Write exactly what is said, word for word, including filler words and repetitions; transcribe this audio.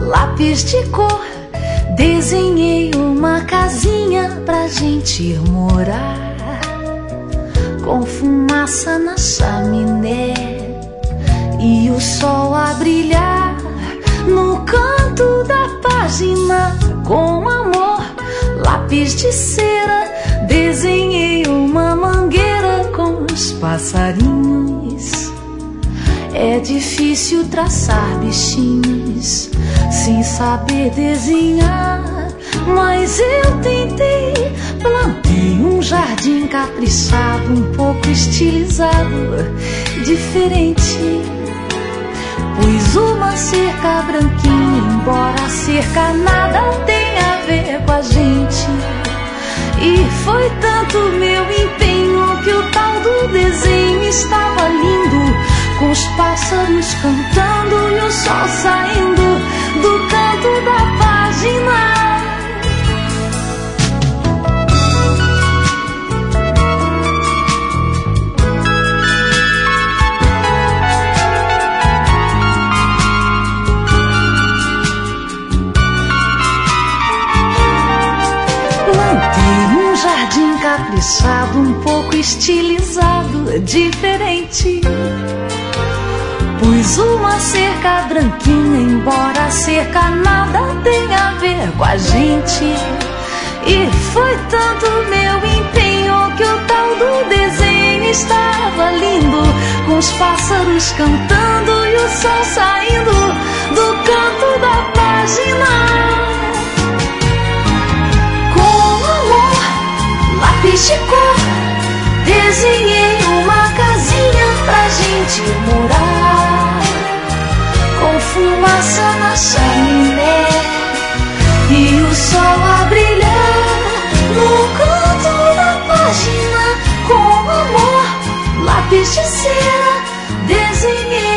lápis de cor, desenhei uma casinha pra gente ir morar, com fumaça na chaminé e o sol a brilhar no canto da página. Com amor, lápis de cera, desenhei uma mangueira com os passarinhos. É difícil traçar bichinhos sem saber desenhar, mas eu tentei. Plantei um jardim caprichado, um pouco estilizado, diferente. Pus uma cerca branquinha, embora a cerca nada tenha a ver com a gente. E foi tanto meu empenho que o tal do desenho estava lindo, com os pássaros cantando e o sol saindo do canto da página. Jardim caprichado, um pouco estilizado, diferente. Pus uma cerca branquinha, embora a cerca nada tenha a ver com a gente. E foi tanto meu empenho que o tal do desenho estava lindo, com os pássaros cantando e o sol saindo do canto da página. Lápis de cor, desenhei uma casinha pra gente morar, com fumaça na chaminé e o sol a brilhar no canto da página. Com amor, lápis de cera, desenhei